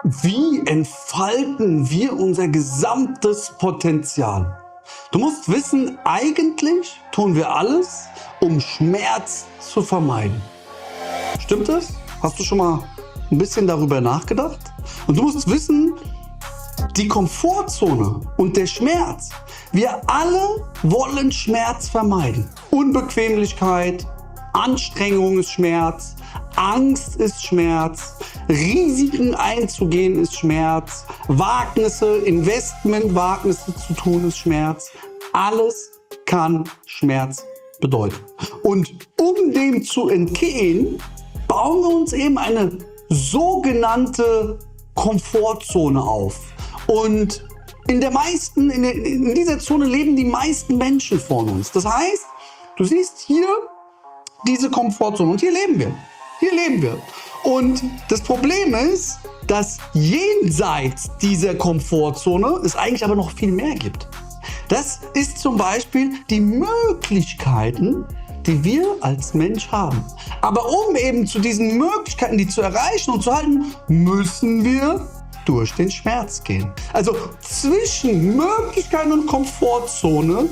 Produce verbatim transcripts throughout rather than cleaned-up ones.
Wie entfalten wir unser gesamtes Potenzial? Du musst wissen, eigentlich tun wir alles, um Schmerz zu vermeiden. Stimmt das? Hast du schon mal ein bisschen darüber nachgedacht? Und du musst wissen, die Komfortzone und der Schmerz. Wir alle wollen Schmerz vermeiden. Unbequemlichkeit, Anstrengung ist Schmerz, Angst ist Schmerz, Risiken einzugehen ist Schmerz, Wagnisse, Investmentwagnisse zu tun ist Schmerz. Alles kann Schmerz bedeuten. Und um dem zu entgehen, bauen wir uns eben eine sogenannte Komfortzone auf. Und in der meisten, in, der, in dieser Zone leben die meisten Menschen von uns. Das heißt, du siehst hier diese Komfortzone und hier leben wir. Hier leben wir. Und das Problem ist, dass jenseits dieser Komfortzone es eigentlich aber noch viel mehr gibt. Das ist zum Beispiel die Möglichkeiten, die wir als Mensch haben. Aber um eben zu diesen Möglichkeiten, die zu erreichen und zu halten, müssen wir durch den Schmerz gehen. Also zwischen Möglichkeiten und Komfortzone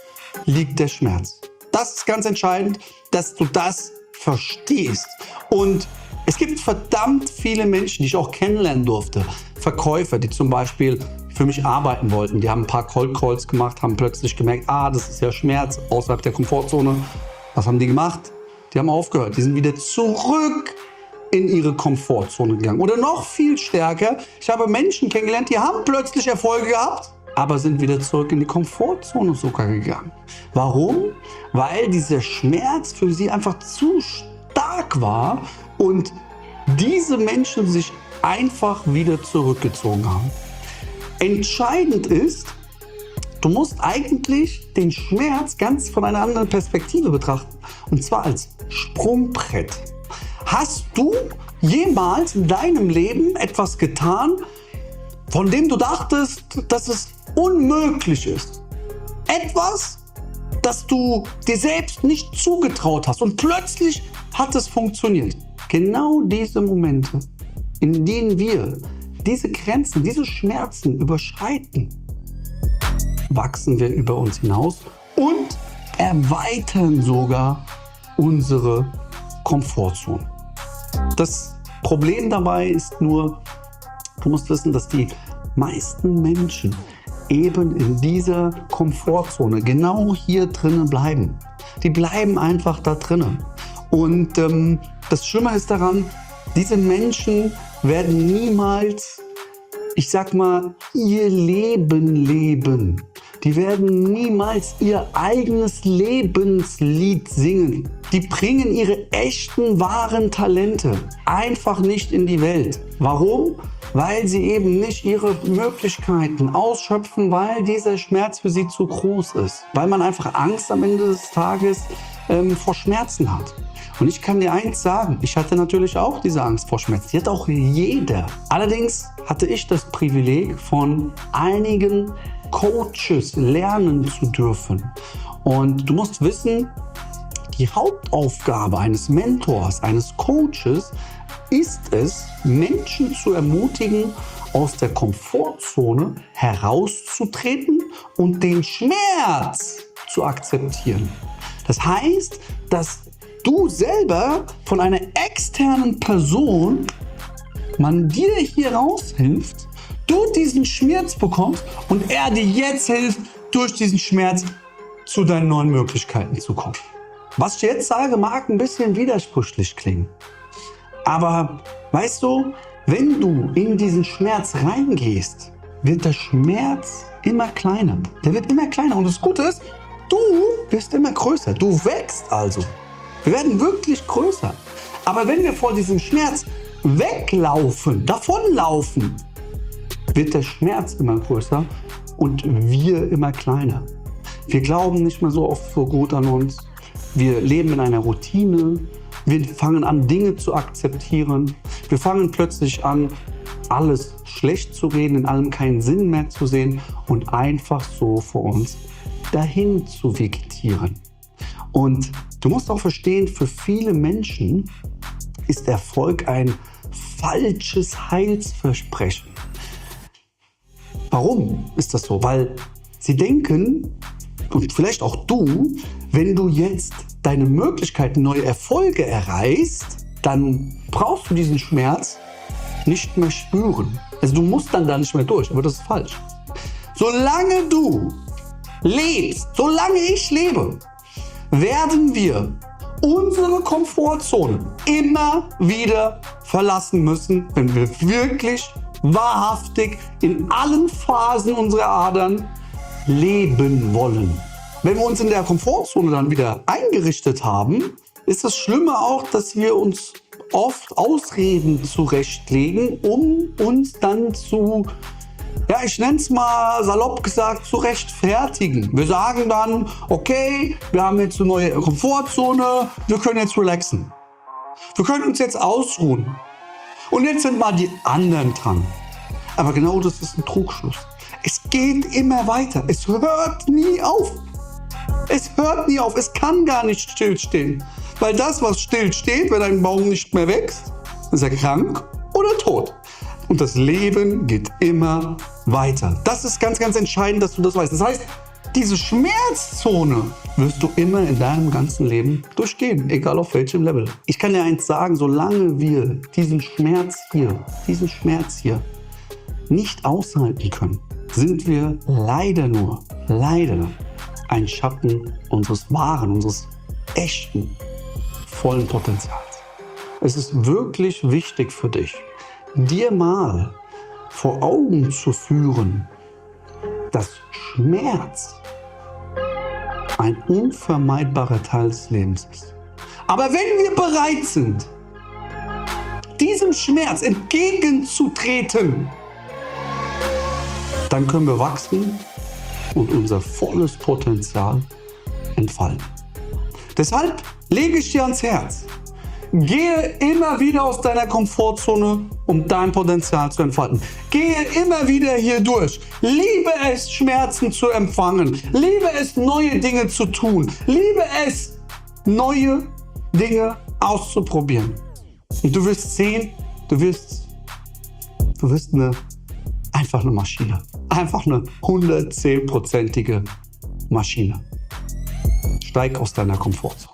liegt der Schmerz. Das ist ganz entscheidend, dass du das verstehst. Und es gibt verdammt viele Menschen, die ich auch kennenlernen durfte. Verkäufer, die zum Beispiel für mich arbeiten wollten. Die haben ein paar Cold Calls gemacht, haben plötzlich gemerkt, ah, das ist ja Schmerz außerhalb der Komfortzone. Was haben die gemacht? Die haben aufgehört. Die sind wieder zurück in ihre Komfortzone gegangen. Oder noch viel stärker, ich habe Menschen kennengelernt, die haben plötzlich Erfolge gehabt, aber sind wieder zurück in die Komfortzone sogar gegangen. Warum? Weil dieser Schmerz für sie einfach zu stark war und diese Menschen sich einfach wieder zurückgezogen haben. Entscheidend ist, du musst eigentlich den Schmerz ganz von einer anderen Perspektive betrachten, und zwar als Sprungbrett. Hast du jemals in deinem Leben etwas getan, von dem du dachtest, dass es unmöglich ist? Etwas, das du dir selbst nicht zugetraut hast und plötzlich hat es funktioniert. Genau diese Momente, in denen wir diese Grenzen, diese Schmerzen überschreiten, wachsen wir über uns hinaus und erweitern sogar unsere Komfortzone. Das Problem dabei ist nur, du musst wissen, dass die meisten Menschen eben in dieser Komfortzone genau hier drinnen bleiben. Die bleiben einfach da drinnen. Und ähm, das Schlimme ist daran, diese Menschen werden niemals, ich sag mal, ihr Leben leben. Die werden niemals ihr eigenes Lebenslied singen. Die bringen ihre echten, wahren Talente einfach nicht in die Welt. Warum? Weil sie eben nicht ihre Möglichkeiten ausschöpfen, weil dieser Schmerz für sie zu groß ist. Weil man einfach Angst am Ende des Tages ähm, vor Schmerzen hat. Und ich kann dir eins sagen, ich hatte natürlich auch diese Angst vor Schmerzen. Die hat auch jeder. Allerdings hatte ich das Privileg, von einigen Coaches lernen zu dürfen. Und du musst wissen, die Hauptaufgabe eines Mentors, eines Coaches ist es, Menschen zu ermutigen, aus der Komfortzone herauszutreten und den Schmerz zu akzeptieren. Das heißt, dass du selber von einer externen Person, man dir hier raushilft, du diesen Schmerz bekommst und er dir jetzt hilft, durch diesen Schmerz zu deinen neuen Möglichkeiten zu kommen. Was ich jetzt sage, mag ein bisschen widersprüchlich klingen. Aber weißt du, wenn du in diesen Schmerz reingehst, wird der Schmerz immer kleiner. Der wird immer kleiner. Und das Gute ist, du wirst immer größer. Du wächst also. Wir werden wirklich größer. Aber wenn wir vor diesem Schmerz weglaufen, davonlaufen, wird der Schmerz immer größer und wir immer kleiner. Wir glauben nicht mehr so oft so gut an uns. Wir leben in einer Routine. Wir fangen an, Dinge zu akzeptieren. Wir fangen plötzlich an, alles schlecht zu reden, in allem keinen Sinn mehr zu sehen und einfach so vor uns dahin zu vegetieren. Und du musst auch verstehen, für viele Menschen ist Erfolg ein falsches Heilsversprechen. Warum ist das so? Weil sie denken, und vielleicht auch du, wenn du jetzt deine Möglichkeiten, neue Erfolge erreichst, dann brauchst du diesen Schmerz nicht mehr spüren. Also du musst dann da nicht mehr durch, aber das ist falsch. Solange du lebst, solange ich lebe, werden wir unsere Komfortzone immer wieder verlassen müssen, wenn wir wirklich wahrhaftig in allen Phasen unserer Adern leben wollen. Wenn wir uns in der Komfortzone dann wieder eingerichtet haben, ist das Schlimme auch, dass wir uns oft Ausreden zurechtlegen, um uns dann zu, ja, ich nenne es mal salopp gesagt, zu rechtfertigen. Wir sagen dann, okay, wir haben jetzt eine neue Komfortzone, wir können jetzt relaxen. Wir können uns jetzt ausruhen. Und jetzt sind mal die anderen dran. Aber genau das ist ein Trugschluss. Es geht immer weiter. Es hört nie auf. Es hört nie auf. Es kann gar nicht stillstehen. Weil das, was still steht, wenn ein Baum nicht mehr wächst, ist er krank oder tot. Und das Leben geht immer weiter. Das ist ganz, ganz entscheidend, dass du das weißt. Das heißt, diese Schmerzzone wirst du immer in deinem ganzen Leben durchgehen, egal auf welchem Level. Ich kann dir eins sagen, solange wir diesen Schmerz hier, diesen Schmerz hier nicht aushalten können, sind wir leider nur, leider ein Schatten unseres wahren, unseres echten, vollen Potenzials. Es ist wirklich wichtig für dich, dir mal vor Augen zu führen, dass Schmerz ein unvermeidbarer Teil des Lebens ist. Aber wenn wir bereit sind, diesem Schmerz entgegenzutreten, dann können wir wachsen und unser volles Potenzial entfalten. Deshalb lege ich dir ans Herz, gehe immer wieder aus deiner Komfortzone, um dein Potenzial zu entfalten. Gehe immer wieder hier durch. Liebe es, Schmerzen zu empfangen. Liebe es, neue Dinge zu tun. Liebe es, neue Dinge auszuprobieren. Und du wirst sehen, du wirst, du wirst eine, einfach eine Maschine. Einfach eine hundertzehnprozentige Maschine. Steig aus deiner Komfortzone.